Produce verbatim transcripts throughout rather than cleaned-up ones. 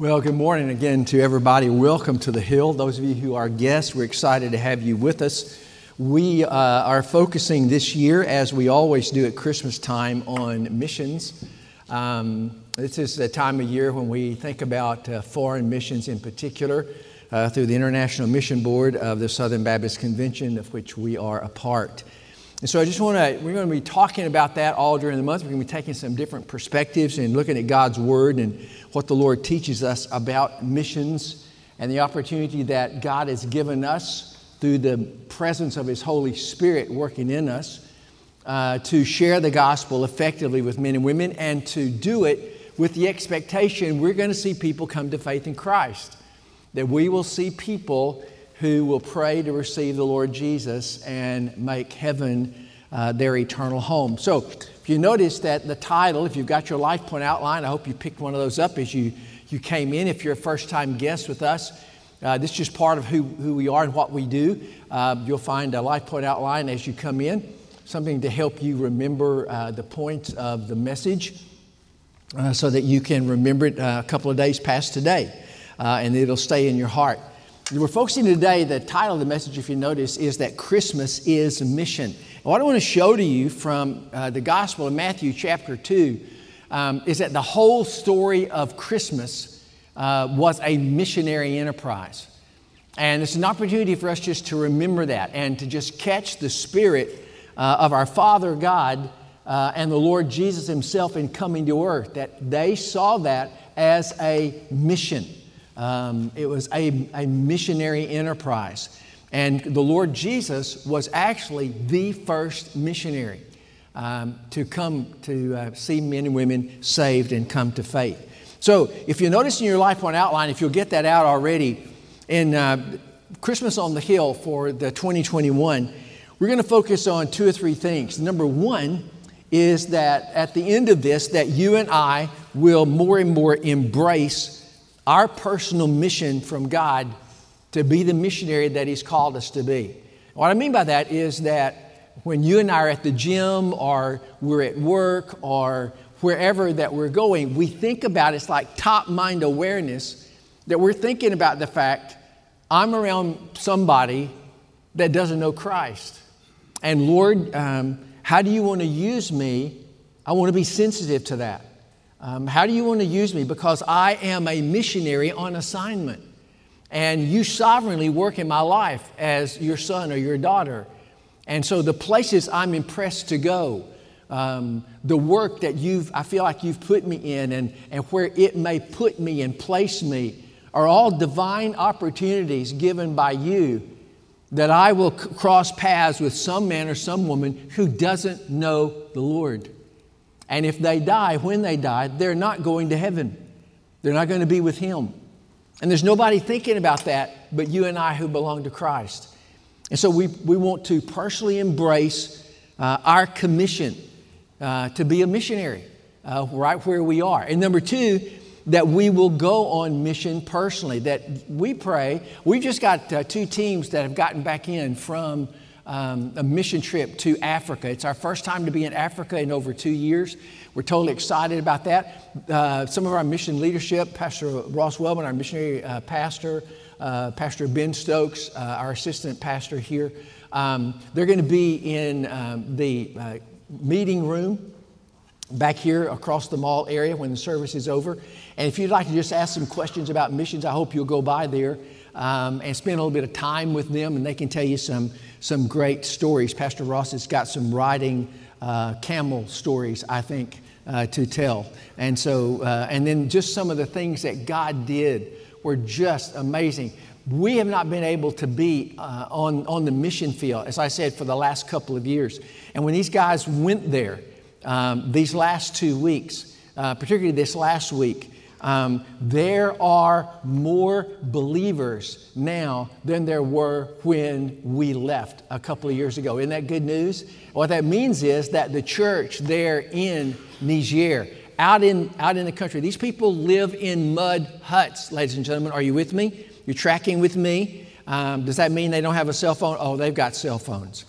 Well, good morning again to everybody. Welcome to the Hill. Those of you who are guests, we're excited to have you with us. We uh, are focusing this year, as we always do at Christmas time, on missions. Um, this is the time of year when we think about uh, foreign missions in particular uh, through the International Mission Board of the Southern Baptist Convention, of which we are a part. And so I just want to, we're going to be talking about that all during the month. We're going to be taking some different perspectives and looking at God's Word and what the Lord teaches us about missions and the opportunity that God has given us through the presence of His Holy Spirit working in us uh, to share the gospel effectively with men and women, and to do it with the expectation we're going to see people come to faith in Christ, that we will see people who will pray to receive the Lord Jesus and make heaven uh, their eternal home. So if you notice that the title, if you've got your Life Point outline, I hope you picked one of those up as you, you came in. If you're a first-time guest with us, uh, this is just part of who, who we are and what we do. Uh, you'll find a Life Point outline as you come in, something to help you remember uh, the points of the message uh, so that you can remember it uh, a couple of days past today, uh, and it'll stay in your heart. We're focusing today, the title of the message, if you notice, is that Christmas is a mission. And what I want to show to you from uh, the Gospel of Matthew chapter two um, is that the whole story of Christmas uh, was a missionary enterprise. And it's an opportunity for us just to remember that and to just catch the spirit uh, of our Father God uh, and the Lord Jesus Himself in coming to earth, that they saw that as a mission. Um, it was a, a missionary enterprise. And the Lord Jesus was actually the first missionary um, to come to uh, see men and women saved and come to faith. So if you notice in your Life Point outline, if you'll get that out already, in uh, Christmas on the Hill for the twenty twenty-one, we're going to focus on two or three things. Number one is that at the end of this, that you and I will more and more embrace our personal mission from God to be the missionary that He's called us to be. What I mean by that is that when you and I are at the gym, or we're at work, or wherever that we're going, we think about, it's like top mind awareness, that we're thinking about the fact, I'm around somebody that doesn't know Christ. And Lord, um, how do you want to use me? I want to be sensitive to that. Um, how do you want to use me? Because I am a missionary on assignment. And you sovereignly work in my life as your son or your daughter. And so the places I'm impressed to go, um, the work that you've, I feel like you've put me in, and, and where it may put me and place me, are all divine opportunities given by you, that I will c- cross paths with some man or some woman who doesn't know the Lord. And if they die, when they die, they're not going to heaven. They're not going to be with Him. And there's nobody thinking about that but you and I who belong to Christ. And so we, we want to personally embrace uh, our commission uh, to be a missionary uh, right where we are. And number two, that we will go on mission personally, that we pray. We've just got uh, two teams that have gotten back in from Um, a mission trip to Africa. It's our first time to be in Africa in over two years. We're totally excited about that. Uh, some of our mission leadership, Pastor Ross Wellman, our missionary uh, pastor, uh, Pastor Ben Stokes, uh, our assistant pastor here, um, they're going to be in um, the uh, meeting room back here across the mall area when the service is over. And if you'd like to just ask some questions about missions, I hope you'll go by there um, and spend a little bit of time with them, and they can tell you some some great stories. Pastor Ross has got some riding uh, camel stories, I think, uh, to tell. And so, uh, and then just some of the things that God did were just amazing. We have not been able to be uh, on, on the mission field, as I said, for the last couple of years. And when these guys went there, um, these last two weeks, uh, particularly this last week, Um, there are more believers now than there were when we left a couple of years ago. Isn't that good news? What that means is that the church there in Niger, out in, out in the country, these people live in mud huts, ladies and gentlemen. Are you with me? You're tracking with me? Um, does that mean they don't have a cell phone? Oh, they've got cell phones.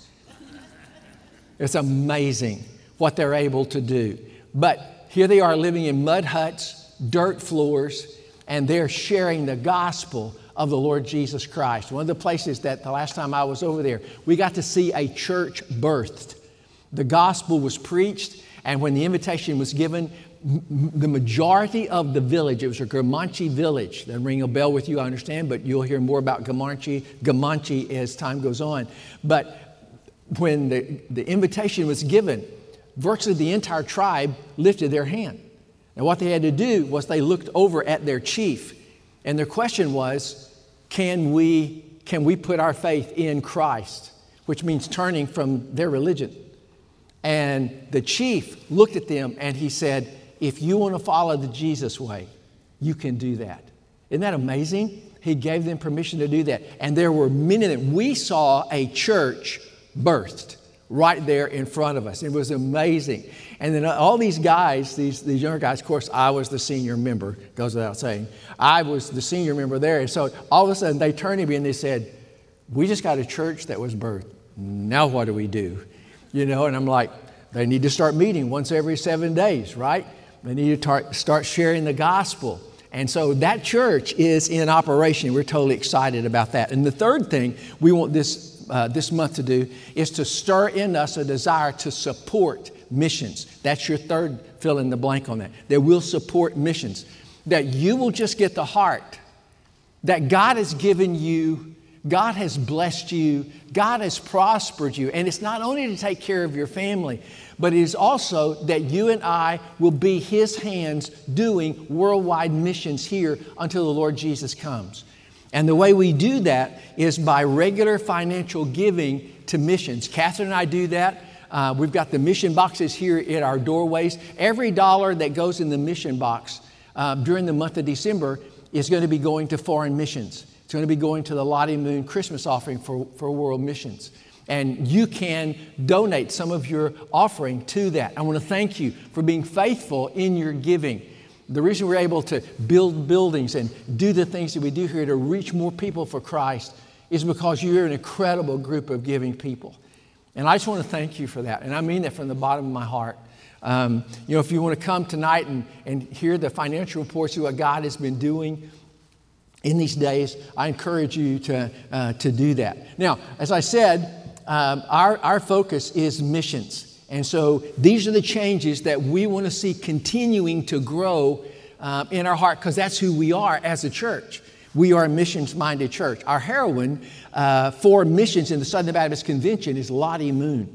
It's amazing what they're able to do. But here they are living in mud huts, dirt floors, and they're sharing the gospel of the Lord Jesus Christ. One of the places that the last time I was over there, we got to see a church birthed. The gospel was preached, and when the invitation was given, m- the majority of the village, it was a Gamanche village. That ring a bell with you, I understand, but you'll hear more about Gamanche, Gamanche as time goes on. But when the, the invitation was given, virtually the entire tribe lifted their hand. And what they had to do was they looked over at their chief, and their question was, can we, can we put our faith in Christ? Which means turning from their religion. And the chief looked at them and he said, if you want to follow the Jesus way, you can do that. Isn't that amazing? He gave them permission to do that. And there were many of them. We saw a church birthed right there in front of us. It was amazing. And then all these guys, these, these younger guys, of course, I was the senior member, goes without saying. I was the senior member there. And so all of a sudden they turned to me and they said, we just got a church that was birthed. Now what do we do? You know, and I'm like, they need to start meeting once every seven days, right? They need to tar- start sharing the gospel. And so that church is in operation. We're totally excited about that. And the third thing we want this Uh, this month to do is to stir in us a desire to support missions. That's your third fill in the blank on that. That we'll support missions. That you will just get the heart that God has given you, God has blessed you, God has prospered you. And it's not only to take care of your family, but it is also that you and I will be His hands doing worldwide missions here until the Lord Jesus comes. And the way we do that is by regular financial giving to missions. Catherine and I do that. Uh, we've got the mission boxes here at our doorways. Every dollar that goes in the mission box uh, during the month of December is going to be going to foreign missions. It's going to be going to the Lottie Moon Christmas offering for, for world missions. And you can donate some of your offering to that. I want to thank you for being faithful in your giving. The reason we're able to build buildings and do the things that we do here to reach more people for Christ is because you're an incredible group of giving people. And I just want to thank you for that. And I mean that from the bottom of my heart. Um, you know, if you want to come tonight and, and hear the financial reports of what God has been doing in these days, I encourage you to, uh, to do that. Now, as I said, um, our, our focus is missions. And so these are the changes that we want to see continuing to grow uh, in our heart, because that's who we are as a church. We are a missions-minded church. Our heroine uh, for missions in the Southern Baptist Convention is Lottie Moon.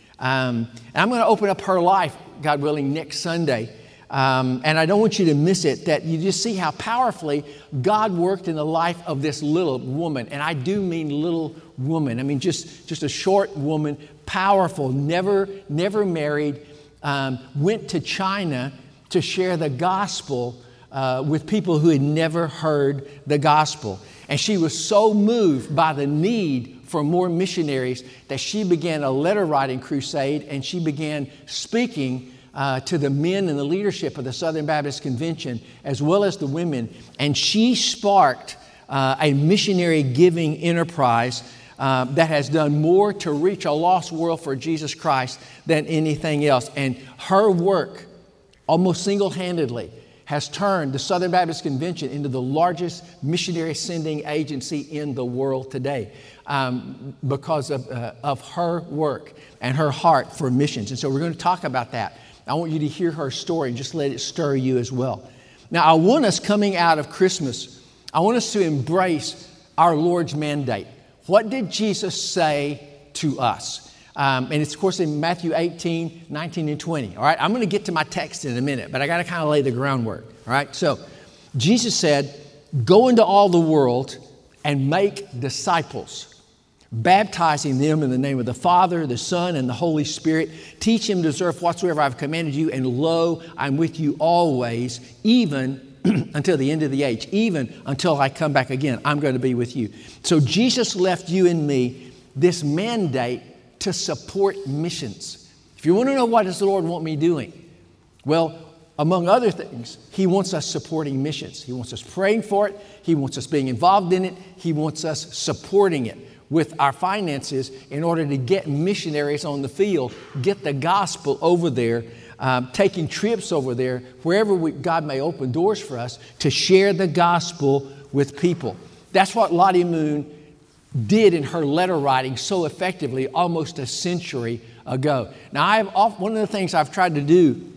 Um, and I'm going to open up her life, God willing, next Sunday. Um, and I don't want you to miss it, that you just see how powerfully God worked in the life of this little woman. And I do mean little woman. I mean, just, just a short woman, powerful, never, never married, um, went to China to share the gospel uh, with people who had never heard the gospel. And she was so moved by the need for more missionaries that she began a letter writing crusade, and she began speaking uh, to the men and the leadership of the Southern Baptist Convention, as well as the women. And she sparked uh, a missionary giving enterprise Uh, that has done more to reach a lost world for Jesus Christ than anything else. And her work, almost single-handedly, has turned the Southern Baptist Convention into the largest missionary sending agency in the world today um, because of, uh, of her work and her heart for missions. And so we're going to talk about that. I want you to hear her story and just let it stir you as well. Now, I want us coming out of Christmas, I want us to embrace our Lord's mandate. What did Jesus say to us? Um, and it's, of course, in Matthew eighteen, nineteen, and twenty. All right, I'm going to get to my text in a minute, but I got to kind of lay the groundwork. All right, so Jesus said, go into all the world and make disciples, baptizing them in the name of the Father, the Son, and the Holy Spirit. Teach them to observe whatsoever I've commanded you, and lo, I'm with you always, even until the end of the age, even until I come back again. I'm going to be with you. So Jesus left you and me this mandate to support missions. If you want to know what does the Lord want me doing? Well, among other things, He wants us supporting missions. He wants us praying for it. He wants us being involved in it. He wants us supporting it with our finances in order to get missionaries on the field, get the gospel over there um, taking trips over there, wherever we, God may open doors for us, to share the gospel with people. That's what Lottie Moon did in her letter writing so effectively almost a century ago. Now, I've one of the things I've tried to do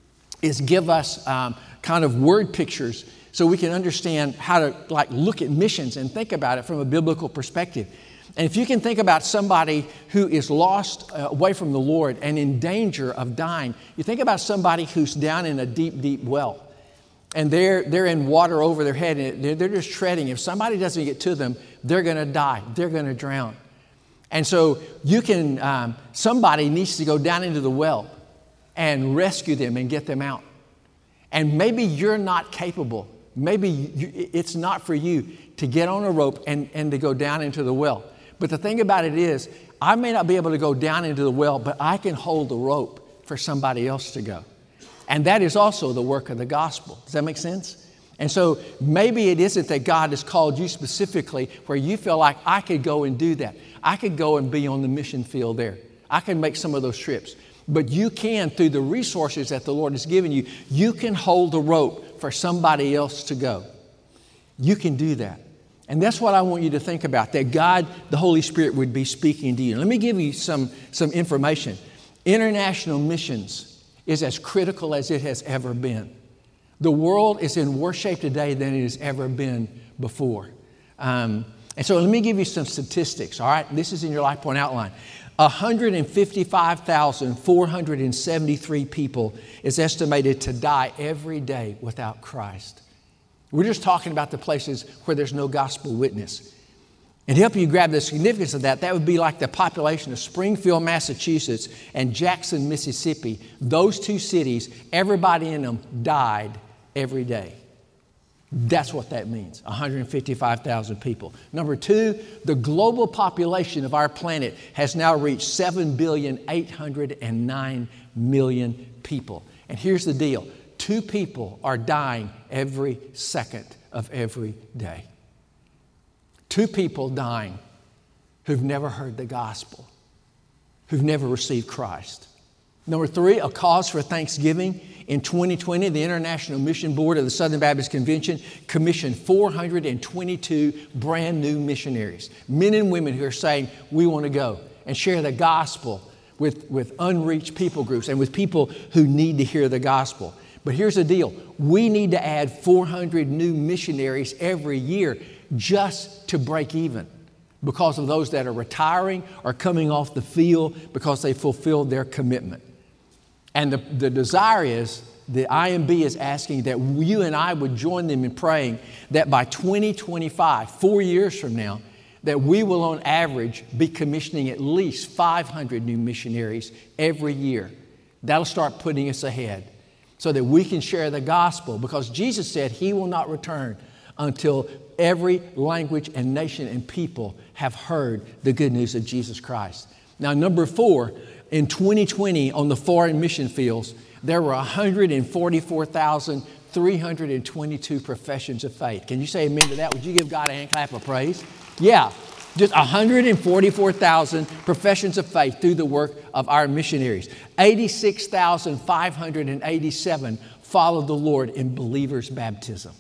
is give us um, kind of word pictures so we can understand how to like look at missions and think about it from a biblical perspective. And if you can think about somebody who is lost uh, away from the Lord and in danger of dying, you think about somebody who's down in a deep, deep well. And they're, they're in water over their head, and they're, they're just treading. If somebody doesn't get to them, they're going to die. They're going to drown. And so you can, um, somebody needs to go down into the well and rescue them and get them out. And maybe you're not capable. Maybe you, it's not for you to get on a rope and, and to go down into the well. But the thing about it is, I may not be able to go down into the well, but I can hold the rope for somebody else to go. And that is also the work of the gospel. Does that make sense? And so maybe it isn't that God has called you specifically where you feel like I could go and do that. I could go and be on the mission field there. I can make some of those trips. But you can, through the resources that the Lord has given you, you can hold the rope for somebody else to go. You can do that. And that's what I want you to think about, that God, the Holy Spirit, would be speaking to you. Let me give you some, some information. International missions is as critical as it has ever been. The world is in worse shape today than it has ever been before. Um, and so let me give you some statistics, all right? This is in your Life Point outline. one hundred fifty-five thousand four hundred seventy-three people is estimated to die every day without Christ. We're just talking about the places where there's no gospel witness. And to help you grab the significance of that, that would be like the population of Springfield, Massachusetts, and Jackson, Mississippi. Those two cities, everybody in them died every day. That's what that means, one hundred fifty-five thousand people. Number two, the global population of our planet has now reached seven billion eight hundred nine million people. And here's the deal. Two people are dying every second of every day. Two people dying who've never heard the gospel, who've never received Christ. Number three, a cause for thanksgiving. In twenty twenty, the International Mission Board of the Southern Baptist Convention commissioned four hundred twenty-two brand new missionaries, men and women who are saying, we want to go and share the gospel with, with unreached people groups and with people who need to hear the gospel. But here's the deal. We need to add four hundred new missionaries every year just to break even because of those that are retiring or coming off the field because they fulfilled their commitment. And the, the desire is, the I M B is asking that you and I would join them in praying that by twenty twenty-five, four years from now, that we will on average be commissioning at least five hundred new missionaries every year. That'll start putting us ahead so that we can share the gospel, because Jesus said He will not return until every language and nation and people have heard the good news of Jesus Christ. Now, number four, in twenty twenty, on the foreign mission fields, there were one hundred forty-four thousand three hundred twenty-two professions of faith. Can you say amen to that? Would you give God a hand clap of praise? Yeah, just one hundred forty-four thousand professions of faith through the work of our missionaries. eighty-six thousand five hundred eighty-seven followed the Lord in believers' baptism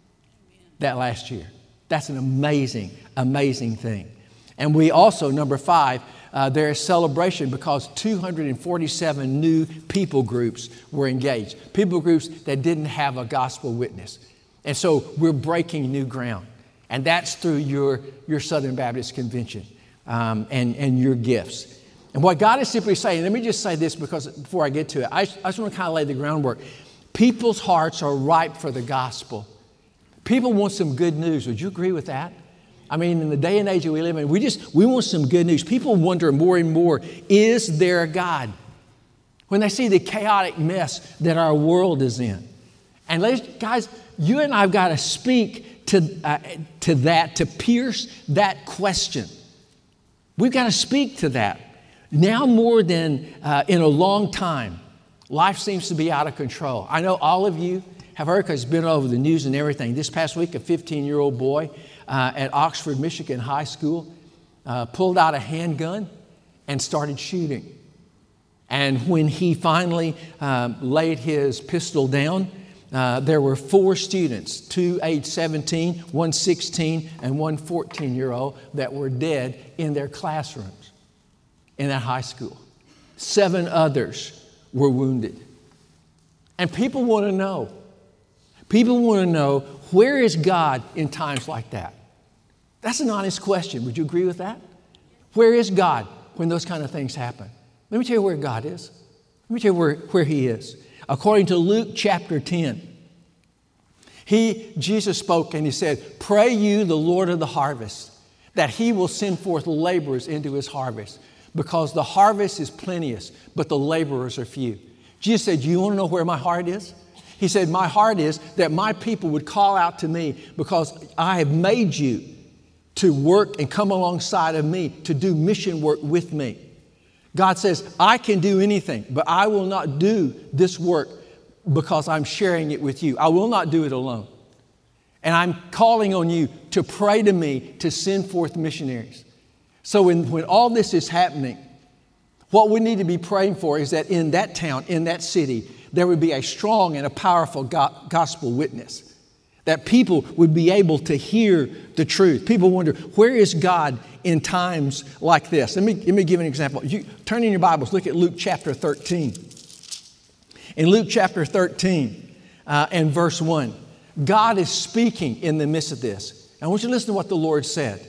that last year. That's an amazing, amazing thing. And we also, number five, Uh, there is celebration because two hundred forty-seven new people groups were engaged. People groups that didn't have a gospel witness. And so we're breaking new ground. And that's through your, your Southern Baptist Convention um, and, and your gifts. And what God is simply saying, let me just say this because before I get to it, I, I just want to kind of lay the groundwork. People's hearts are ripe for the gospel. People want some good news. Would you agree with that? I mean, in the day and age that we live in, we just, we want some good news. People wonder more and more, is there a God? When they see the chaotic mess that our world is in. And ladies, guys, you and I have got to speak to, uh, to that, to pierce that question. We've got to speak to that. Now more than uh, in a long time, life seems to be out of control. I know all of you have heard, because it's been all over the news and everything. This past week, a fifteen-year-old boy Uh, at Oxford, Michigan High School, uh, pulled out a handgun and started shooting. And when he finally um, laid his pistol down, uh, there were four students, two age seventeen, one sixteen, and one fourteen-year-old that were dead in their classrooms in that high school. Seven others were wounded. And people want to know, people want to know, where is God in times like that? That's an honest question. Would you agree with that? Where is God when those kind of things happen? Let me tell you where God is. Let me tell you where, where He is. According to Luke chapter ten, he, Jesus spoke and He said, "Pray you the Lord of the harvest, that He will send forth laborers into His harvest, because the harvest is plenteous, but the laborers are few." Jesus said, "Do you want to know where my heart is?" He said, "My heart is that my people would call out to me, because I have made you to work and come alongside of me, to do mission work with me." God says, "I can do anything, but I will not do this work because I'm sharing it with you. I will not do it alone. And I'm calling on you to pray to me to send forth missionaries." So when, when all this is happening, what we need to be praying for is that in that town, in that city, there would be a strong and a powerful go- gospel witness. That people would be able to hear the truth. People wonder, where is God in times like this? Let me, let me give an example. You, turn in your Bibles, look at Luke chapter thirteen. In Luke chapter thirteen uh, and verse one, God is speaking in the midst of this. I want you to listen to what the Lord said.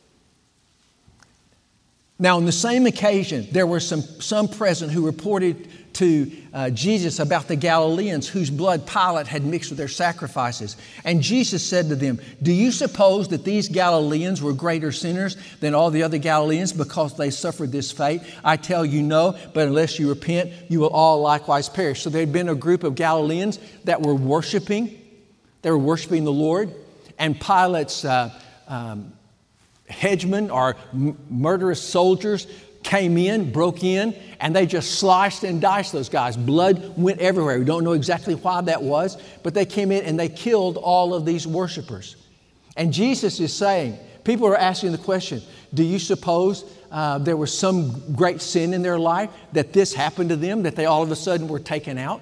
"Now, on the same occasion, there were some, some present who reported to uh, Jesus about the Galileans whose blood Pilate had mixed with their sacrifices. And Jesus said to them, 'Do you suppose that these Galileans were greater sinners than all the other Galileans because they suffered this fate? I tell you no, but unless you repent, you will all likewise perish.'" So there had been a group of Galileans that were worshiping. They were worshiping the Lord. And Pilate's uh, um, headsmen or m- murderous soldiers came in, broke in, and they just sliced and diced those guys. Blood went everywhere. We don't know exactly why that was, but they came in and they killed all of these worshipers. And Jesus is saying, people are asking the question, do you suppose uh, there was some great sin in their life that this happened to them, that they all of a sudden were taken out?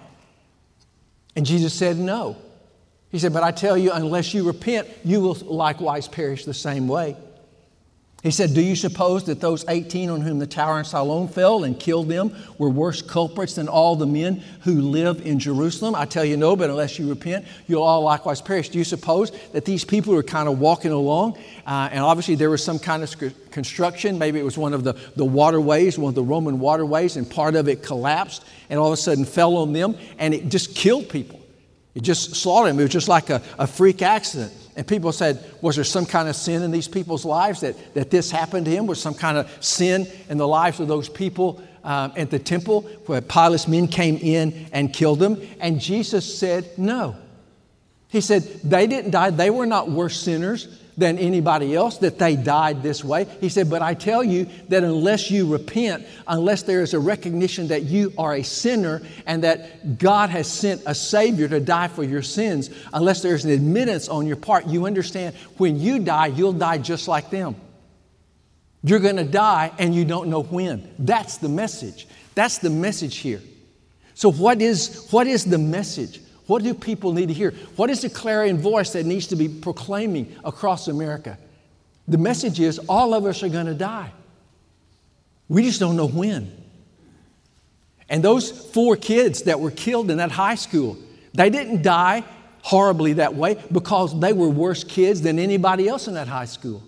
And Jesus said, no. He said, but I tell you, unless you repent, you will likewise perish the same way. He said, do you suppose that those eighteen on whom the tower in Siloam fell and killed them were worse culprits than all the men who live in Jerusalem? I tell you no, but unless you repent, you'll all likewise perish. Do you suppose that these people were kind of walking along uh, and obviously there was some kind of sc- construction. Maybe it was one of the, the waterways, one of the Roman waterways, and part of it collapsed and all of a sudden fell on them and it just killed people. It just slaughtered them. It was just like a, a freak accident. And people said, was there some kind of sin in these people's lives that, that this happened to him? Was some kind of sin in the lives of those people um, at the temple where Pilate's men came in and killed them? And Jesus said, no. He said, they didn't die. They were not worse sinners than anybody else, that they died this way. He said, but I tell you that unless you repent, unless there is a recognition that you are a sinner and that God has sent a Savior to die for your sins, unless there's an admittance on your part, you understand when you die, you'll die just like them. You're going to die and you don't know when. That's the message. That's the message here. So what is, what is the message? What do people need to hear? What is the clarion voice that needs to be proclaiming across America? The message is all of us are going to die. We just don't know when. And those four kids that were killed in that high school, they didn't die horribly that way because they were worse kids than anybody else in that high school.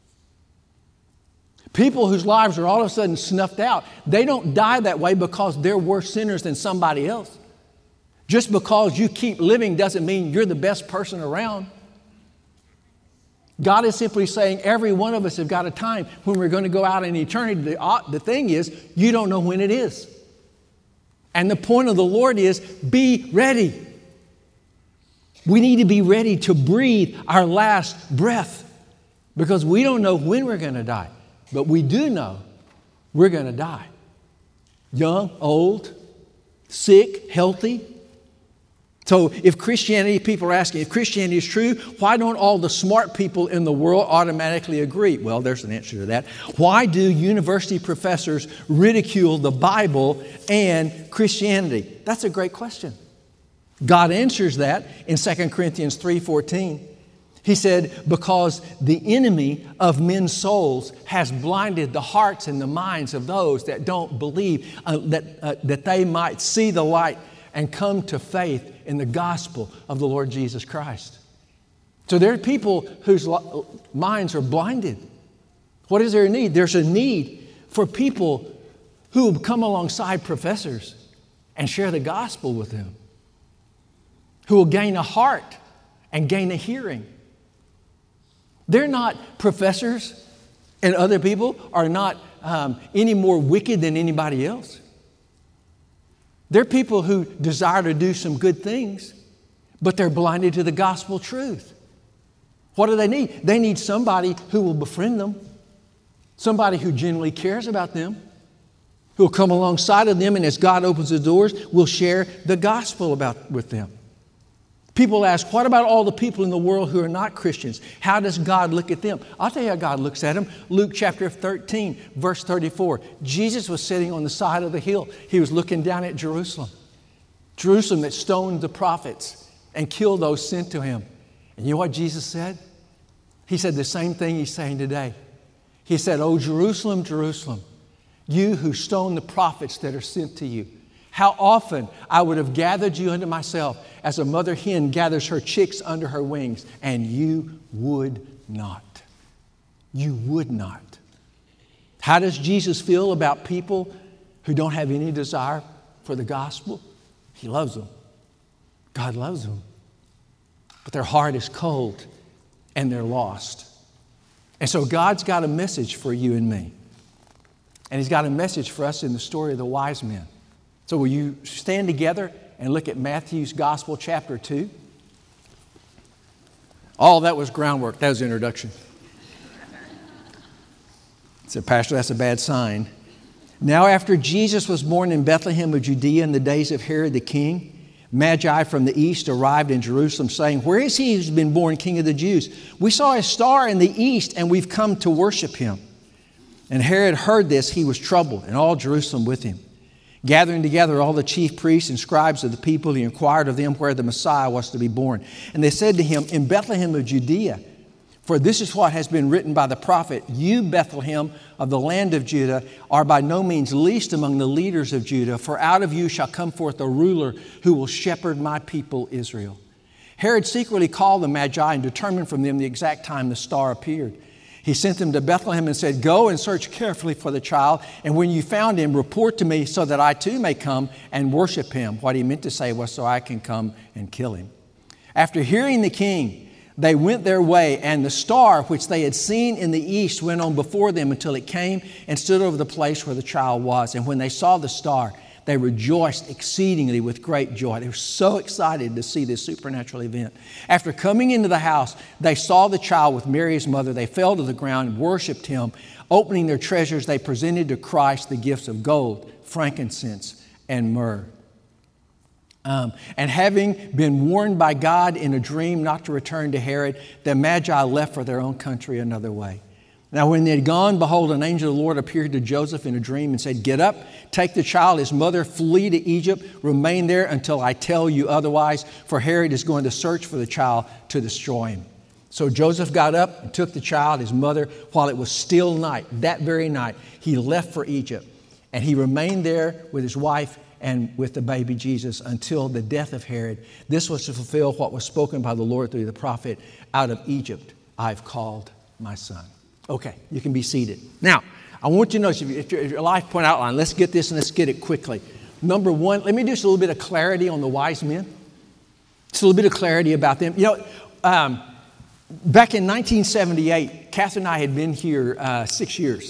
People whose lives are all of a sudden snuffed out, they don't die that way because they're worse sinners than somebody else. Just because you keep living doesn't mean you're the best person around. God is simply saying every one of us have got a time when we're going to go out in eternity. The, the thing is, you don't know when it is. And the point of the Lord is, be ready. We need to be ready to breathe our last breath because we don't know when we're going to die. But we do know we're going to die. Young, old, sick, healthy. So if Christianity, people are asking, if Christianity is true, why don't all the smart people in the world automatically agree? Well, there's an answer to that. Why do university professors ridicule the Bible and Christianity? That's a great question. God answers that in Second Corinthians three fourteen. He said, because the enemy of men's souls has blinded the hearts and the minds of those that don't believe, uh, that, uh, that they might see the light and come to faith in the gospel of the Lord Jesus Christ. So there are people whose minds are blinded. What is their need? There's a need for people who will come alongside professors and share the gospel with them, who will gain a heart and gain a hearing. They're not professors, and other people are not um, any more wicked than anybody else. They're people who desire to do some good things, but they're blinded to the gospel truth. What do they need? They need somebody who will befriend them, somebody who genuinely cares about them, who will come alongside of them, and as God opens the doors, will share the gospel about with them. People ask, what about all the people in the world who are not Christians? How does God look at them? I'll tell you how God looks at them. Luke chapter thirteen, verse thirty-four. Jesus was sitting on the side of the hill. He was looking down at Jerusalem. Jerusalem that stoned the prophets and killed those sent to him. And you know what Jesus said? He said the same thing he's saying today. He said, "Oh, Jerusalem, Jerusalem, you who stone the prophets that are sent to you. How often I would have gathered you unto myself as a mother hen gathers her chicks under her wings, and you would not." You would not. How does Jesus feel about people who don't have any desire for the gospel? He loves them. God loves them. But their heart is cold and they're lost. And so God's got a message for you and me. And He's got a message for us in the story of the wise men. So will you stand together and look at Matthew's Gospel, chapter two? All that was groundwork. That was the introduction. I said, "Pastor, that's a bad sign." Now after Jesus was born in Bethlehem of Judea in the days of Herod the king, Magi from the east arrived in Jerusalem, saying, "Where is he who's been born King of the Jews? We saw a star in the east, and we've come to worship him." And Herod heard this. He was troubled, and all Jerusalem with him. Gathering together all the chief priests and scribes of the people, he inquired of them where the Messiah was to be born. And they said to him, "In Bethlehem of Judea. For this is what has been written by the prophet, you, Bethlehem of the land of Judah, are by no means least among the leaders of Judah, for out of you shall come forth a ruler who will shepherd my people Israel." Herod secretly called the Magi and determined from them the exact time the star appeared. He sent them to Bethlehem and said, "Go and search carefully for the child, and when you found him, report to me so that I too may come and worship him." What he meant to say was, so I can come and kill him. After hearing the king, they went their way, and the star which they had seen in the east went on before them until it came and stood over the place where the child was. And when they saw the star, they rejoiced exceedingly with great joy. They were so excited to see this supernatural event. After coming into the house, they saw the child with Mary his mother. They fell to the ground and worshiped him. Opening their treasures, they presented to Christ the gifts of gold, frankincense, and myrrh. Um, and having been warned by God in a dream not to return to Herod, the Magi left for their own country another way. Now when they had gone, behold, an angel of the Lord appeared to Joseph in a dream and said, "Get up, take the child, his mother, flee to Egypt, remain there until I tell you otherwise, for Herod is going to search for the child to destroy him." So Joseph got up and took the child, his mother, while it was still night. That very night, he left for Egypt, and he remained there with his wife and with the baby Jesus until the death of Herod. This was to fulfill what was spoken by the Lord through the prophet, "Out of Egypt I've called my son." Okay, you can be seated. Now, I want you to notice, if your, if your life point outline, let's get this and let's get it quickly. Number one, let me do just a little bit of clarity on the wise men. Just a little bit of clarity about them. You know, um, back in nineteen seventy-eight, Catherine and I had been here uh, six years.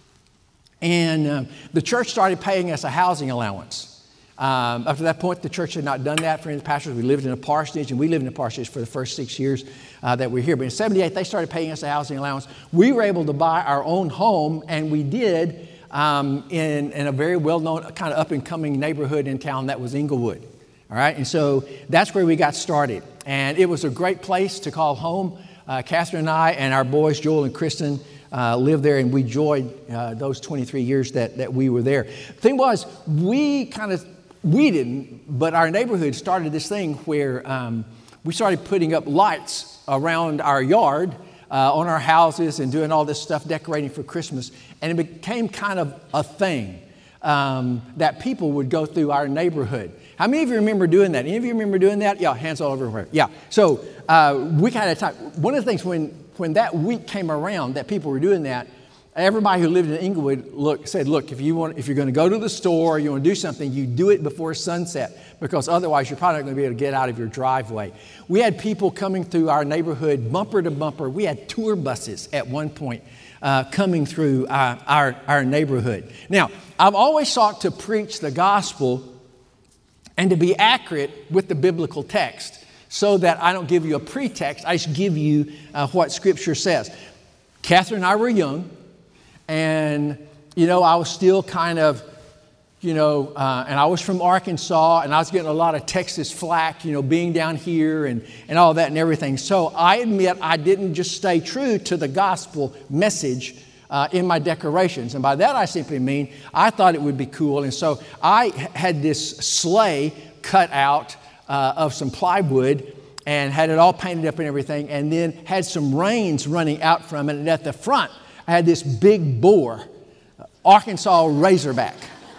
And uh, the church started paying us a housing allowance. Um, up to that point, the church had not done that for any pastors. We lived in a parsonage, and we lived in a parsonage for the first six years uh, that we were here. But in seventy-eight, they started paying us a housing allowance. We were able to buy our own home, and we did um, in, in a very well-known, kind of up-and-coming neighborhood in town that was Inglewood. All right, and so that's where we got started. And it was a great place to call home. Uh, Catherine and I and our boys, Joel and Kristen, uh, lived there, and we enjoyed uh, those twenty-three years that, that we were there. The thing was, we kind of, we didn't, but our neighborhood started this thing where um, we started putting up lights around our yard, uh, on our houses, and doing all this stuff, decorating for Christmas. And it became kind of a thing um, that people would go through our neighborhood. How many of you remember doing that? Any of you remember doing that? Yeah, hands all over everywhere. Yeah. So uh, we kind of time. One of the things when when that week came around that people were doing that, everybody who lived in Inglewood look, said, "Look, if you want, if you're going to go to the store, you want to do something, you do it before sunset, because otherwise you're probably not going to be able to get out of your driveway." We had people coming through our neighborhood, bumper to bumper. We had tour buses at one point uh, coming through uh, our our neighborhood. Now, I've always sought to preach the gospel and to be accurate with the biblical text, so that I don't give you a pretext. I just give you uh, what Scripture says. Catherine and I were young, and, you know, I was still kind of, you know, uh, and I was from Arkansas, and I was getting a lot of Texas flack, you know, being down here and, and all that and everything. So I admit I didn't just stay true to the gospel message Uh, in my decorations. And by that I simply mean I thought it would be cool. And so I had this sleigh cut out uh, of some plywood and had it all painted up and everything, and then had some reins running out from it. And at the front I had this big boar, Arkansas Razorback.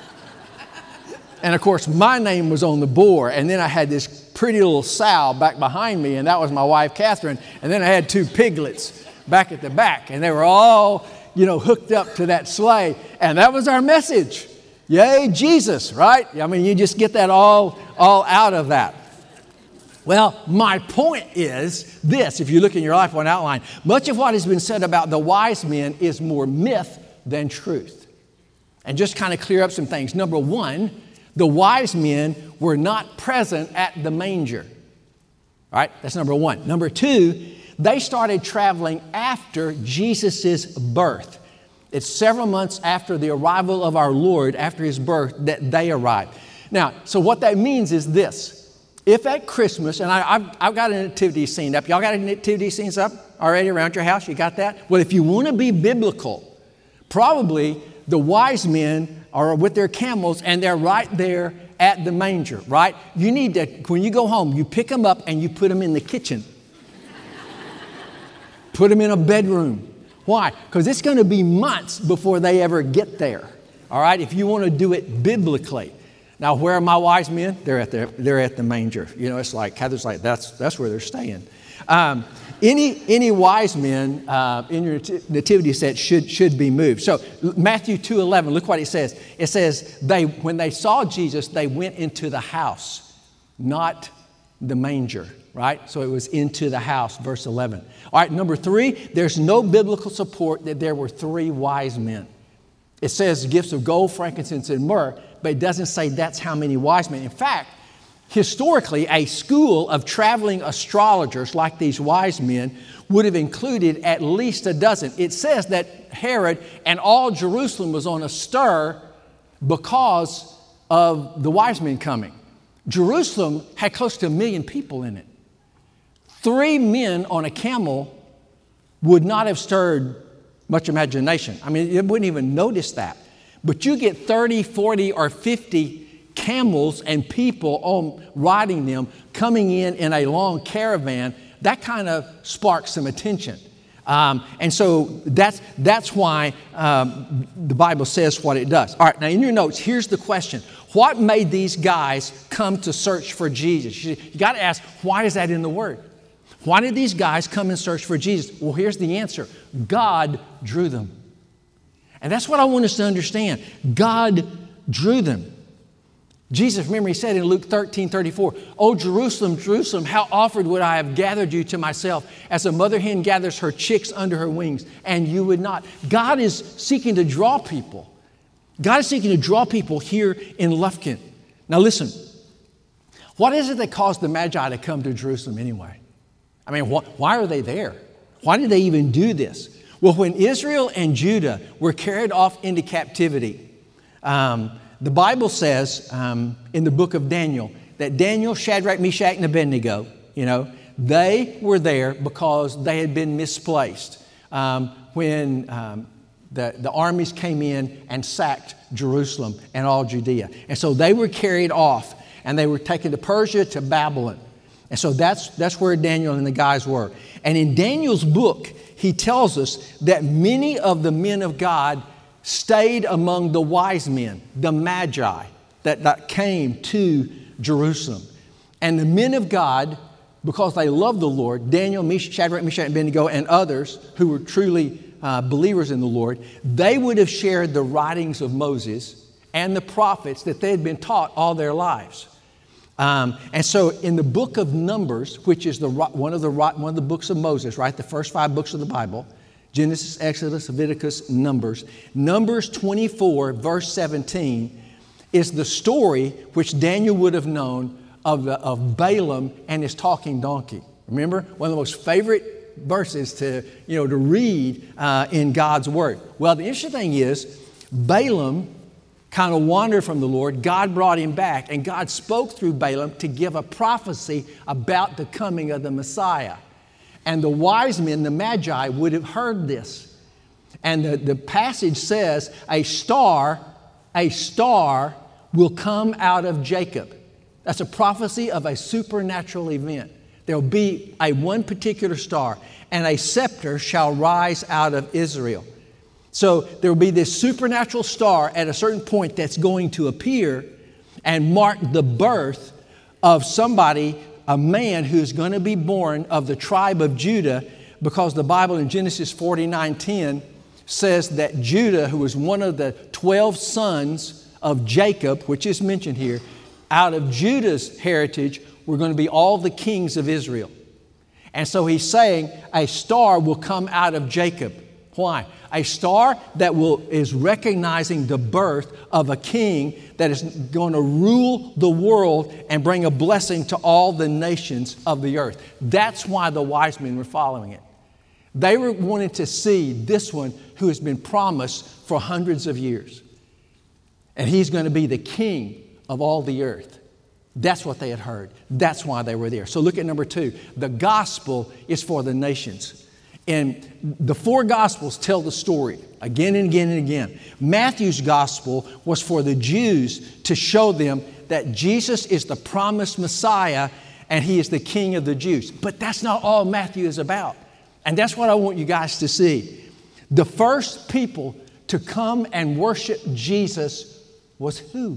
And of course my name was on the boar. And then I had this pretty little sow back behind me, and that was my wife Catherine. And then I had two piglets back at the back, and they were all, you know, hooked up to that sleigh. And that was our message. Yay, Jesus, right? I mean, you just get that all, all out of that. Well, my point is this, if you look in your life on outline, much of what has been said about the wise men is more myth than truth. And just kind of clear up some things. Number one, the wise men were not present at the manger. All right, that's number one. Number two, they started traveling after Jesus' birth. It's several months after the arrival of our Lord, after his birth, that they arrived. Now, so what that means is this. If at Christmas, and I, I've, I've got a nativity scene up. Y'all got a nativity scenes up already around your house? You got that? Well, if you want to be biblical, probably the wise men are with their camels, and they're right there at the manger, right? You need to, when you go home, you pick them up and you put them in the kitchen. Put them in a bedroom. Why? Because it's going to be months before they ever get there. All right? If you want to do it biblically. Now, where are my wise men? They're at the, they're at the manger. You know, it's like, Catherine's like, that's, that's where they're staying. Um, any, any wise men uh, in your nativity set should, should be moved. So Matthew two eleven, look what it says. It says, they, when they saw Jesus, they went into the house, not the manger. Right? So it was into the house, verse eleven. All right, number three, there's no biblical support that there were three wise men. It says gifts of gold, frankincense, and myrrh, but it doesn't say that's how many wise men. In fact, historically, a school of traveling astrologers like these wise men would have included at least a dozen. It says that Herod and all Jerusalem was on a stir because of the wise men coming. Jerusalem had close to a million people in it. Three men on a camel would not have stirred much imagination. I mean, you wouldn't even notice that. But you get thirty, forty, or fifty camels and people on riding them coming in in a long caravan. That kind of sparks some attention. Um, and so that's, that's why um, the Bible says what it does. All right, now in your notes, here's the question. What made these guys come to search for Jesus? You, you got to ask, why is that in the Word? Why did these guys come and search for Jesus? Well, here's the answer. God drew them. And that's what I want us to understand. God drew them. Jesus, remember, he said in Luke thirteen thirty-four, "O Jerusalem, Jerusalem, how often would I have gathered you to myself as a mother hen gathers her chicks under her wings, and you would not." God is seeking to draw people. God is seeking to draw people here in Lufkin. Now listen, what is it that caused the Magi to come to Jerusalem anyway? I mean, wh- why are they there? Why did they even do this? Well, when Israel and Judah were carried off into captivity, um, the Bible says um, in the book of Daniel that Daniel, Shadrach, Meshach, and Abednego, you know, they were there because they had been misplaced um, when um, the, the armies came in and sacked Jerusalem and all Judea. And so they were carried off, and they were taken to Persia, to Babylon. And so that's, that's where Daniel and the guys were. And in Daniel's book, he tells us that many of the men of God stayed among the wise men, the Magi, that, that came to Jerusalem. And the men of God, because they loved the Lord, Daniel, Meshach, Shadrach, Meshach, and Abednego, and others who were truly uh, believers in the Lord, they would have shared the writings of Moses and the prophets that they had been taught all their lives. Um, and so in the book of Numbers, which is the, one, of the, one of the books of Moses, right, the first five books of the Bible, Genesis, Exodus, Leviticus, Numbers, Numbers twenty-four, verse seventeen, is the story which Daniel would have known of, the, of Balaam and his talking donkey. Remember? One of the most favorite verses to, you know, to read uh, in God's Word. Well, the interesting thing is, Balaam kind of wandered from the Lord. God brought him back, and God spoke through Balaam to give a prophecy about the coming of the Messiah. And the wise men, the Magi, would have heard this. And the, the passage says, a star, a star will come out of Jacob. That's a prophecy of a supernatural event. There will be a one particular star, and a scepter shall rise out of Israel. So there will be this supernatural star at a certain point that's going to appear and mark the birth of somebody, a man who's going to be born of the tribe of Judah, because the Bible in Genesis forty-nine ten says that Judah, who was one of the twelve sons of Jacob, which is mentioned here, out of Judah's heritage were going to be all the kings of Israel. And so he's saying a star will come out of Jacob. Why? A star that will is recognizing the birth of a king that is going to rule the world and bring a blessing to all the nations of the earth. That's why the wise men were following it. They were wanting to see this one who has been promised for hundreds of years. And he's going to be the king of all the earth. That's what they had heard. That's why they were there. So look at number two. The gospel is for the nations. And the four Gospels tell the story again and again and again. Matthew's Gospel was for the Jews to show them that Jesus is the promised Messiah and He is the King of the Jews. But that's not all Matthew is about. And that's what I want you guys to see. The first people to come and worship Jesus was who?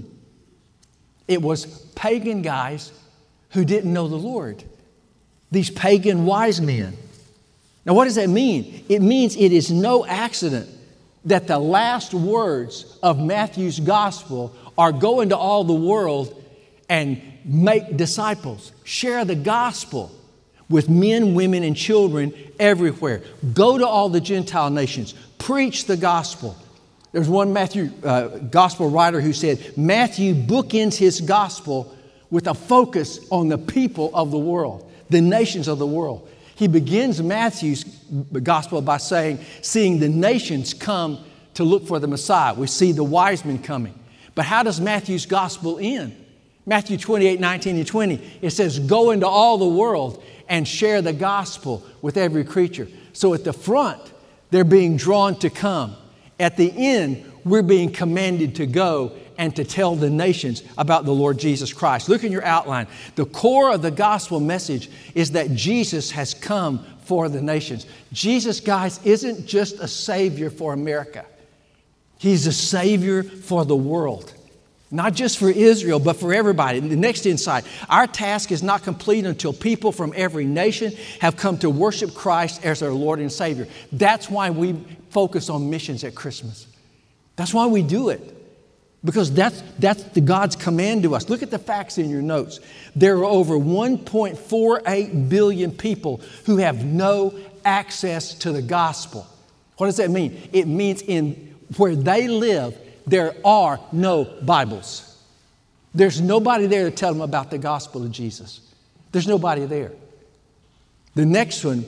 It was pagan guys who didn't know the Lord. These pagan wise men. Now, what does that mean? It means it is no accident that the last words of Matthew's gospel are go into all the world and make disciples. Share the gospel with men, women, and children everywhere. Go to all the Gentile nations. Preach the gospel. There's one Matthew uh, gospel writer who said, Matthew bookends his gospel with a focus on the people of the world, the nations of the world. He begins Matthew's gospel by saying, seeing the nations come to look for the Messiah. We see the wise men coming. But how does Matthew's gospel end? Matthew twenty-eight, nineteen, and twenty, it says, go into all the world and share the gospel with every creature. So at the front, they're being drawn to come. At the end, we're being commanded to go and to tell the nations about the Lord Jesus Christ. Look in your outline. The core of the gospel message is that Jesus has come for the nations. Jesus, guys, isn't just a Savior for America. He's a Savior for the world. Not just for Israel, but for everybody. The next insight, our task is not complete until people from every nation have come to worship Christ as their Lord and Savior. That's why we focus on missions at Christmas. That's why we do it. Because that's, that's the God's command to us. Look at the facts in your notes. There are over one point four eight billion people who have no access to the gospel. What does that mean? It means in where they live, there are no Bibles. There's nobody there to tell them about the gospel of Jesus. There's nobody there. The next one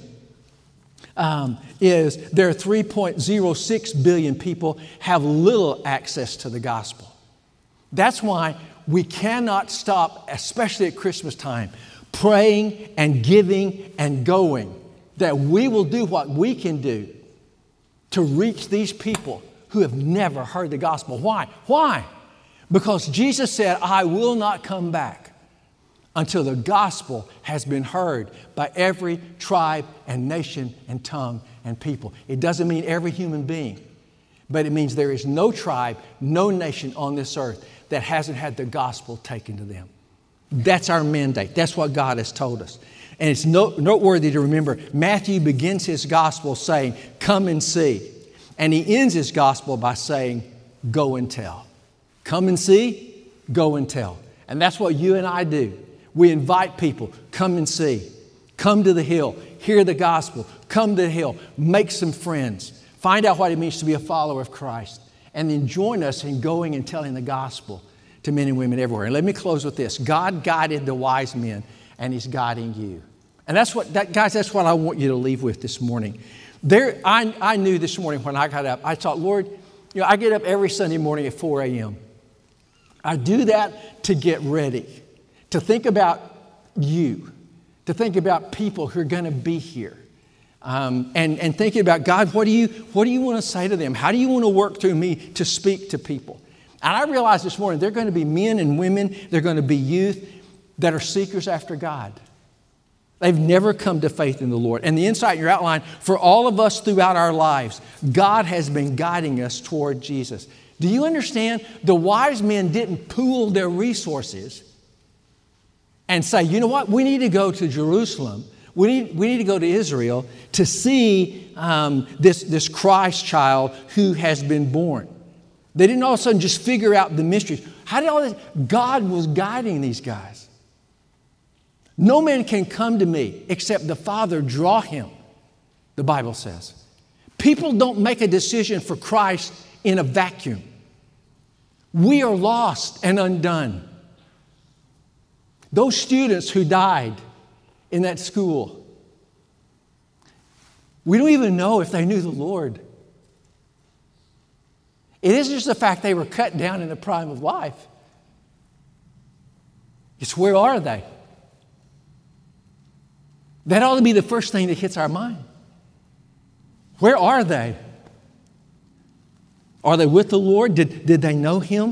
um, is there are three point zero six billion people have little access to the gospel. That's why we cannot stop, especially at Christmas time, praying and giving and going, that we will do what we can do to reach these people who have never heard the gospel. Why? Why? Because Jesus said, I will not come back until the gospel has been heard by every tribe and nation and tongue and people. It doesn't mean every human being, but it means there is no tribe, no nation on this earth that hasn't had the gospel taken to them. That's our mandate. That's what God has told us. And it's noteworthy to remember, Matthew begins his gospel saying, come and see. And he ends his gospel by saying, go and tell. Come and see, go and tell. And that's what you and I do. We invite people, come and see. Come to the hill, hear the gospel, come to the hill, make some friends, find out what it means to be a follower of Christ, and then join us in going and telling the gospel to men and women everywhere. And let me close with this. God guided the wise men, and He's guiding you. And that's what, that, guys, that's what I want you to leave with this morning. There, I, I knew this morning when I got up, I thought, Lord, you know, I get up every Sunday morning at four a.m. I do that to get ready, to think about you, to think about people who are going to be here, um, and, and thinking about, God, what do you, what do you want to say to them? How do you want to work through me to speak to people? And I realized this morning, there are going to be men and women, there are going to be youth that are seekers after God. They've never come to faith in the Lord. And the insight in your outline, for all of us throughout our lives, God has been guiding us toward Jesus. Do you understand? The wise men didn't pool their resources and say, you know what, we need to go to Jerusalem. We need, we need to go to Israel to see um, this, this Christ child who has been born. They didn't all of a sudden just figure out the mysteries. How did all this? God was guiding these guys. No man can come to me except the Father draw him, the Bible says. People don't make a decision for Christ in a vacuum. We are lost and undone. Those students who died in that school, we don't even know if they knew the Lord. It isn't just the fact they were cut down in the prime of life. It's where are they? That ought to be the first thing that hits our mind. Where are they? Are they with the Lord? Did, did they know Him?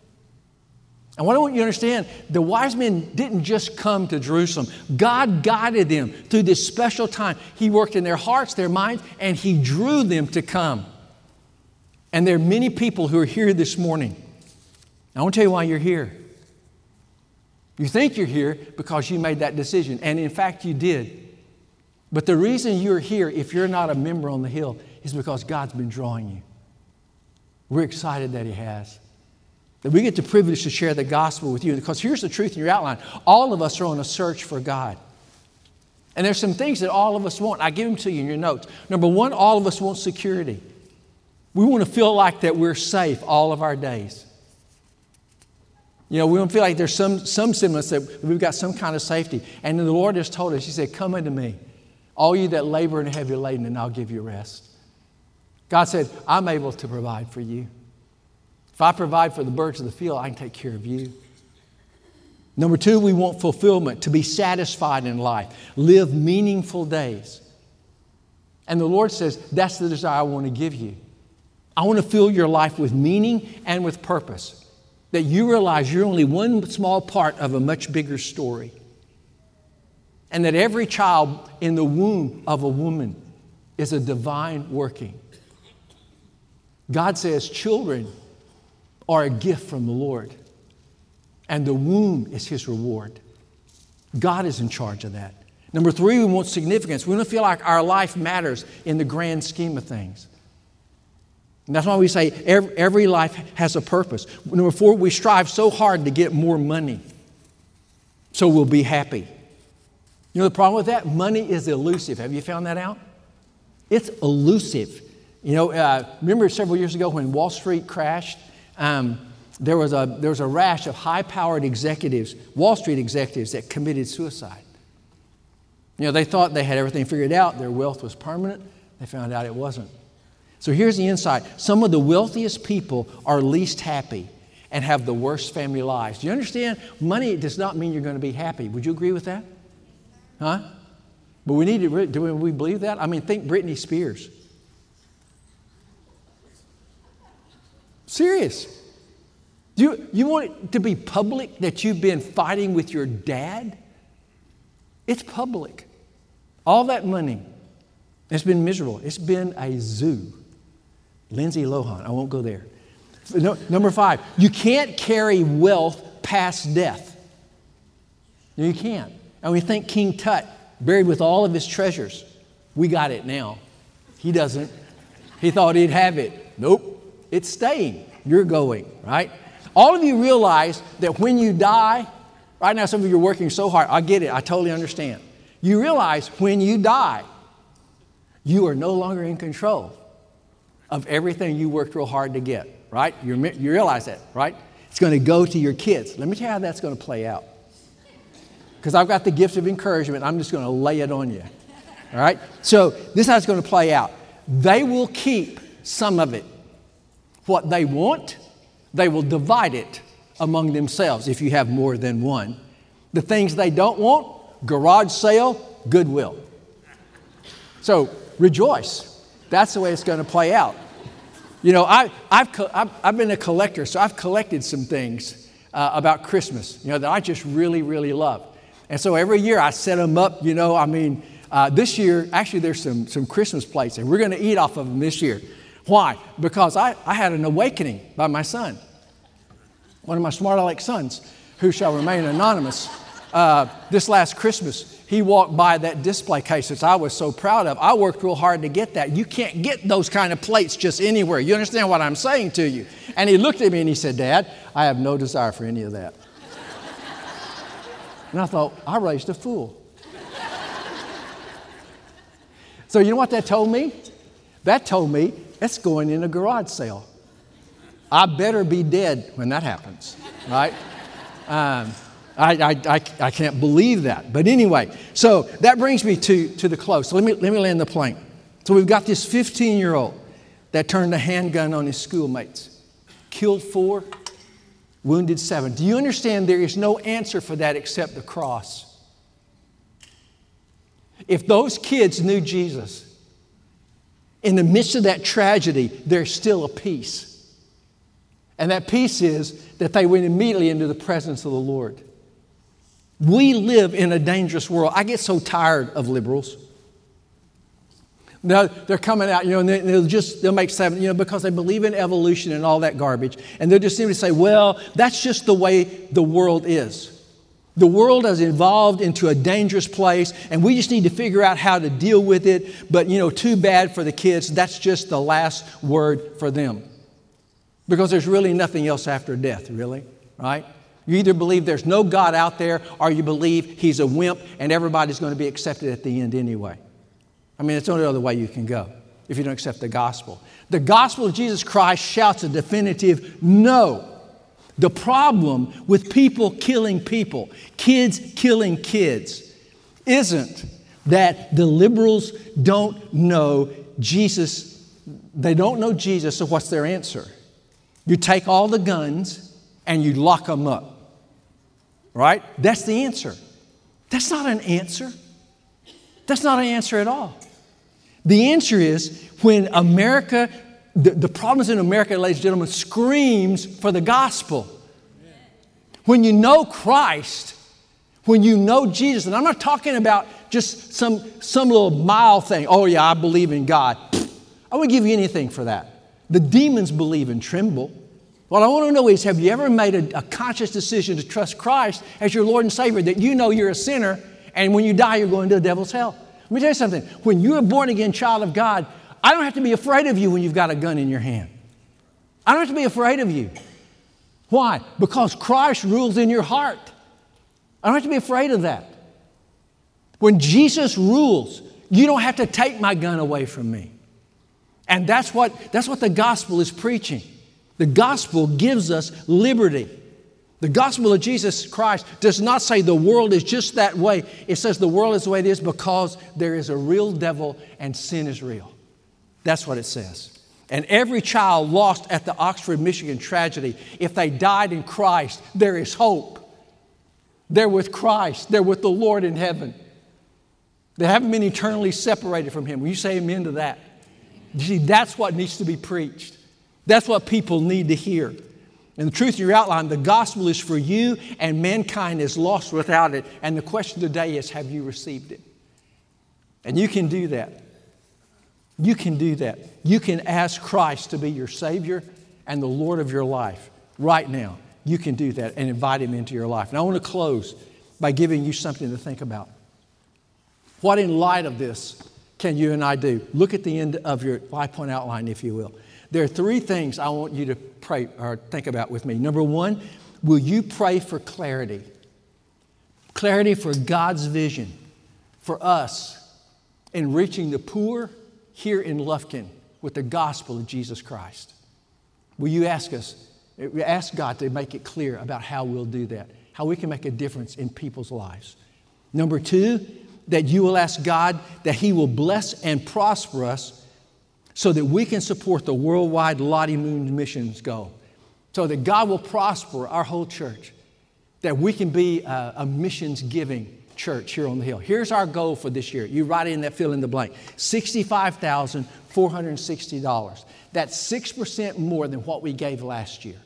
And what I want you to understand, the wise men didn't just come to Jerusalem. God guided them through this special time. He worked in their hearts, their minds, and He drew them to come. And there are many people who are here this morning. I want to tell you why you're here. You think you're here because you made that decision, and in fact you did. But the reason you're here, if you're not a member on the hill, is because God's been drawing you. We're excited that He has. That we get the privilege to share the gospel with you. Because here's the truth in your outline. All of us are on a search for God. And there's some things that all of us want. I give them to you in your notes. Number one, all of us want security. We want to feel like that we're safe all of our days. You know, we don't feel like there's some, some semblance that we've got some kind of safety. And then the Lord has told us, He said, come unto me, all you that labor and are heavy laden, and I'll give you rest. God said, I'm able to provide for you. If I provide for the birds of the field, I can take care of you. Number two, we want fulfillment, to be satisfied in life, live meaningful days. And the Lord says, that's the desire I want to give you. I want to fill your life with meaning and with purpose. That you realize you're only one small part of a much bigger story. And that every child in the womb of a woman is a divine working. God says children are a gift from the Lord. And the womb is His reward. God is in charge of that. Number three, we want significance. We want to feel like our life matters in the grand scheme of things. And that's why we say every, every life has a purpose. Number four, we strive so hard to get more money so we'll be happy. You know the problem with that? Money is elusive. Have you found that out? It's elusive. You know, uh, remember several years ago when Wall Street crashed? Um, there was a there was a rash of high-powered executives, Wall Street executives, that committed suicide. You know, they thought they had everything figured out. Their wealth was permanent. They found out it wasn't. So here's the insight. Some of the wealthiest people are least happy. and have the worst family lives. Do you understand? Money does not mean you're going to be happy. Would you agree with that? Huh? But we need to, do we believe that? I mean, think Britney Spears. Serious. Do you, you want it to be public that you've been fighting with your dad? It's public. All that money. It's been miserable. It's been a zoo. Lindsay Lohan. I won't go there. No, number five, you can't carry wealth past death. You can't. And we think King Tut, buried with all of his treasures. We got it now. He doesn't. He thought he'd have it. Nope. It's staying. You're going, right? All of you realize that when you die, right now some of you are working so hard. I get it. I totally understand. You realize when you die, you are no longer in control of everything you worked real hard to get, right? You, you realize that, right? It's going to go to your kids. Let me tell you how that's going to play out. Because I've got the gift of encouragement. I'm just going to lay it on you, all right? So this is how it's going to play out. They will keep some of it. What they want, they will divide it among themselves if you have more than one. The things they don't want, garage sale, Goodwill. So rejoice. That's the way it's going to play out. You know, I, I've, I've, I've been a collector, so I've collected some things uh, about Christmas, you know, that I just really, really love. And so every year I set them up, you know, I mean, uh, this year, actually there's some, some Christmas plates, and we're going to eat off of them this year. Why? Because I, I had an awakening by my son, one of my smart aleck sons, who shall remain anonymous. Uh, this last Christmas, he walked by that display case that I was so proud of. I worked real hard to get that. You can't get those kind of plates just anywhere. You understand what I'm saying to you? And he looked at me and he said, Dad, I have no desire for any of that. And I thought, I raised a fool. So you know what that told me? That told me it's going in a garage sale. I better be dead when that happens, right? Um, I, I, I, I can't believe that. But anyway, so that brings me to, to the close. So let me, let me land the plane. So we've got this fifteen-year-old that turned a handgun on his schoolmates, killed four, wounded seven. Do you understand there is no answer for that except the cross? If those kids knew Jesus, in the midst of that tragedy, there's still a peace. And that peace is that they went immediately into the presence of the Lord. We live in a dangerous world. I get so tired of liberals. Now, they're coming out, you know, and they'll just, they'll make seven, you know, because they believe in evolution and all that garbage. And they'll just simply say, well, that's just the way the world is. The world has evolved into a dangerous place, and we just need to figure out how to deal with it. But, you know, too bad for the kids. That's just the last word for them. Because there's really nothing else after death, really, right? You either believe there's no God out there, or you believe he's a wimp and everybody's going to be accepted at the end anyway. I mean, it's the only other way you can go if you don't accept the gospel. The gospel of Jesus Christ shouts a definitive no. The problem with people killing people, kids killing kids, isn't that the liberals don't know Jesus. They don't know Jesus, so what's their answer? You take all the guns and you lock them up. Right? That's the answer. That's not an answer. That's not an answer at all. The answer is when America, the, the problems in America, ladies and gentlemen, screams for the gospel. When you know Christ, when you know Jesus, and I'm not talking about just some, some little mild thing. Oh yeah, I believe in God. I wouldn't give you anything for that. The demons believe and tremble. What I want to know is, have you ever made a, a conscious decision to trust Christ as your Lord and Savior, that you know you're a sinner, and when you die, you're going to the devil's hell? Let me tell you something. When you're a born-again child of God, I don't have to be afraid of you when you've got a gun in your hand. I don't have to be afraid of you. Why? Because Christ rules in your heart. I don't have to be afraid of that. When Jesus rules, you don't have to take my gun away from me. And that's what, that's what the gospel is preaching. The gospel gives us liberty. The gospel of Jesus Christ does not say the world is just that way. It says the world is the way it is because there is a real devil and sin is real. That's what it says. And every child lost at the Oxford, Michigan tragedy, if they died in Christ, there is hope. They're with Christ. They're with the Lord in heaven. They haven't been eternally separated from Him. Will you say amen to that? You see, that's what needs to be preached. That's what people need to hear. And the truth in your outline, the gospel is for you, and mankind is lost without it. And the question today is, have you received it? And you can do that. You can do that. You can ask Christ to be your Savior and the Lord of your life right now. You can do that and invite Him into your life. And I want to close by giving you something to think about. What in light of this can you and I do? Look at the end of your Life Point outline, if you will. There are three things I want you to pray or think about with me. Number one, will you pray for clarity? Clarity for God's vision for us in reaching the poor here in Lufkin with the gospel of Jesus Christ. Will you ask us, ask God to make it clear about how we'll do that, how we can make a difference in people's lives. Number two, that you will ask God that He will bless and prosper us so that we can support the worldwide Lottie Moon missions goal. So that God will prosper our whole church, that we can be a, a missions giving church here on the hill. Here's our goal for this year. You write in that fill in the blank. sixty-five thousand four hundred sixty dollars. That's six percent more than what we gave last year.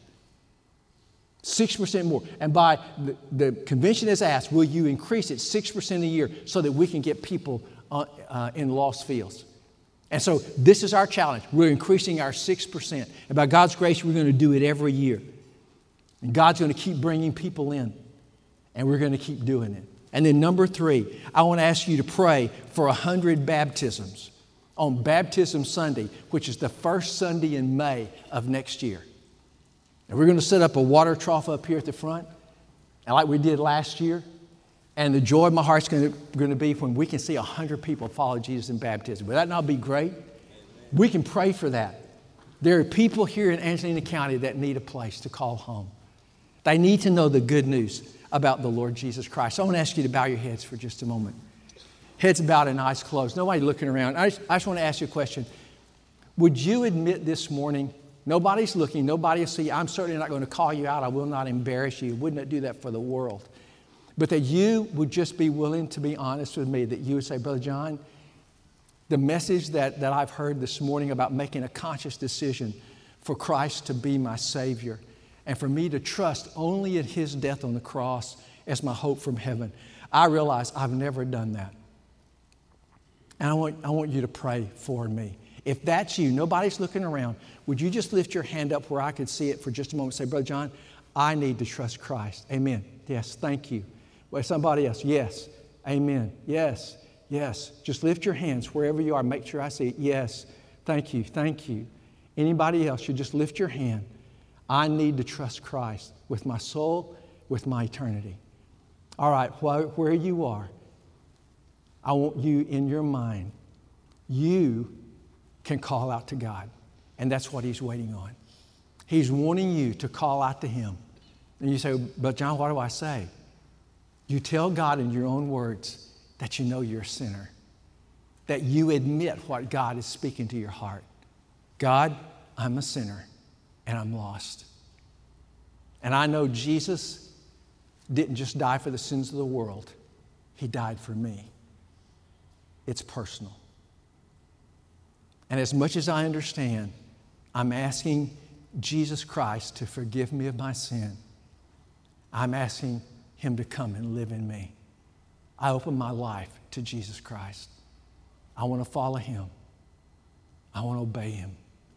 six percent more. And by the, the convention has asked, will you increase it six percent a year so that we can get people uh, uh, in lost fields? And so this is our challenge. We're increasing our six percent. And by God's grace, we're going to do it every year. And God's going to keep bringing people in. And we're going to keep doing it. And then number three, I want to ask you to pray for one hundred baptisms on Baptism Sunday, which is the first Sunday in May of next year. And we're going to set up a water trough up here at the front, and like we did last year. And the joy of my heart is going to, going to be when we can see one hundred people follow Jesus in baptism. Would that not be great? We can pray for that. There are people here in Angelina County that need a place to call home. They need to know the good news about the Lord Jesus Christ. So I want to ask you to bow your heads for just a moment. Heads bowed and eyes closed. Nobody looking around. I just, I just want to ask you a question. Would you admit this morning, nobody's looking, nobody will see you. I'm certainly not going to call you out. I will not embarrass you. Wouldn't do that for the world. But that you would just be willing to be honest with me, that you would say, Brother John, the message that, that I've heard this morning about making a conscious decision for Christ to be my Savior and for me to trust only in His death on the cross as my hope from heaven, I realize I've never done that. And I want, I want you to pray for me. If that's you, nobody's looking around, would you just lift your hand up where I could see it for just a moment and say, Brother John, I need to trust Christ. Amen. Yes, thank you. Well, somebody else, yes. Amen. Yes, yes. Just lift your hands wherever you are. Make sure I see it. Yes. Thank you. Thank you. Anybody else, you just lift your hand. I need to trust Christ with my soul, with my eternity. All right, wh- where you are, I want you in your mind, you can call out to God. And that's what He's waiting on. He's wanting you to call out to Him. And you say, but John, what do I say? You tell God in your own words that you know you're a sinner, that you admit what God is speaking to your heart. God, I'm a sinner and I'm lost. And I know Jesus didn't just die for the sins of the world. He died for me. It's personal. And as much as I understand, I'm asking Jesus Christ to forgive me of my sin. I'm asking Him to come and live in me. I open my life to Jesus Christ. I want to follow Him. I want to obey Him.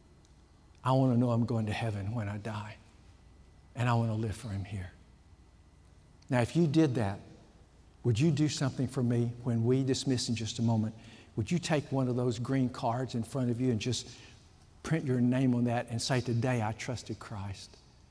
I want to know I'm going to heaven when I die. And I want to live for Him here. Now, if you did that, would you do something for me when we dismiss in just a moment? Would you take one of those green cards in front of you and just print your name on that and say, today I trusted Christ.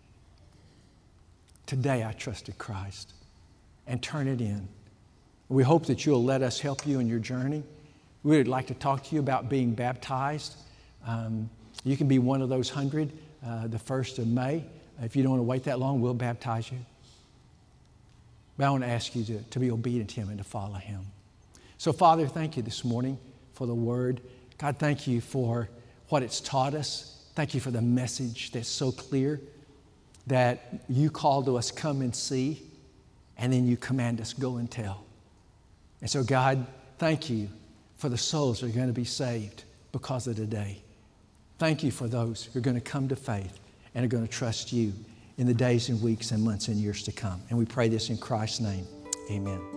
Today I trusted Christ. And turn it in. We hope that you'll let us help you in your journey. We would like to talk to you about being baptized. Um, you can be one of those hundred uh, the first of May. If you don't want to wait that long, we'll baptize you. But I want to ask you to, to be obedient to Him and to follow Him. So, Father, thank you this morning for the Word. God, thank you for what it's taught us. Thank you for the message that's so clear that you call to us, come and see, and then you command us, go and tell. And so, God, thank you for the souls that are going to be saved because of today. Thank you for those who are going to come to faith and are going to trust you in the days and weeks and months and years to come. And we pray this in Christ's name. Amen.